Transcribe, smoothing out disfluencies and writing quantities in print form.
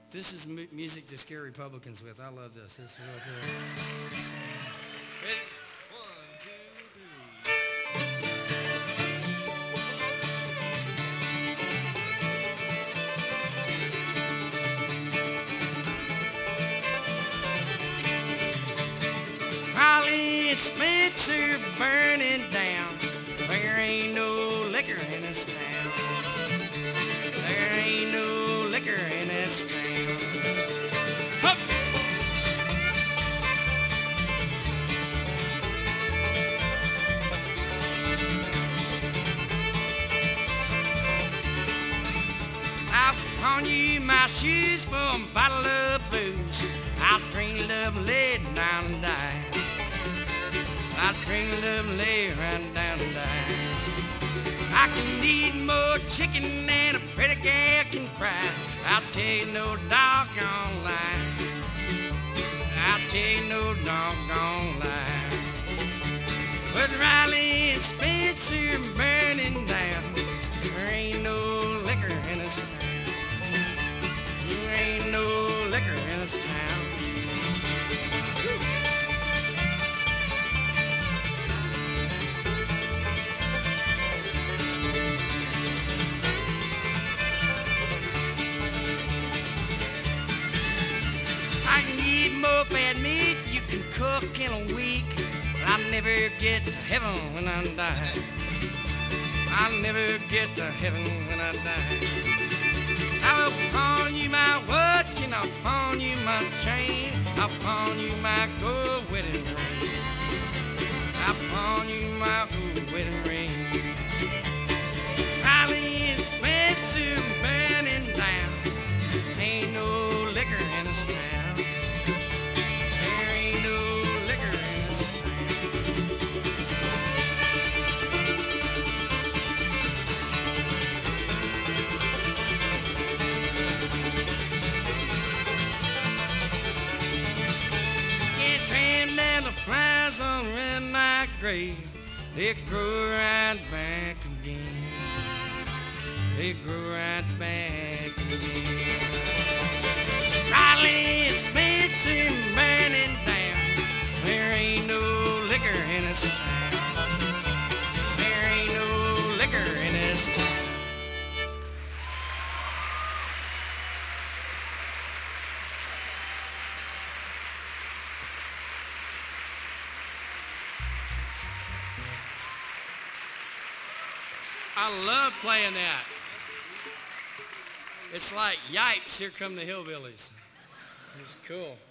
This is music to scare Republicans with. I love this. This is real good. Ready? One, two, three. Holly and Spencer burning down. There ain't no liquor in this town. There ain't no liquor in this town. Hup! I'll pawn you my shoes for a bottle of booze. I'll drink love and lay it down and die. I'll drink love and lay it right down and die. I can eat more chicken than a pretty gal can fry. I'll tell you no doggone lie. I'll tell you no doggone lie. But Riley and Spencer burning down. There ain't no liquor in this town. There ain't no liquor in this town. I can eat more bad meat you can cook in a week. But I'll never get to heaven when I die. I'll never get to heaven when I die. I'll pawn you my watch and I'll pawn you my chain. I'll pawn you my gold wedding ring. I'll pawn you my gold wedding ring. Riley and Spencer burning down. Ain't no liquor in this town. There ain't no liquor in this town. Can't tram down the flies on my grave. They grow right back again. They grow right back again. Riley and Spencer burning down. There ain't no liquor in this town. There ain't no liquor in this town. I love playing that. It's like, yipes, here come the hillbillies. It's cool.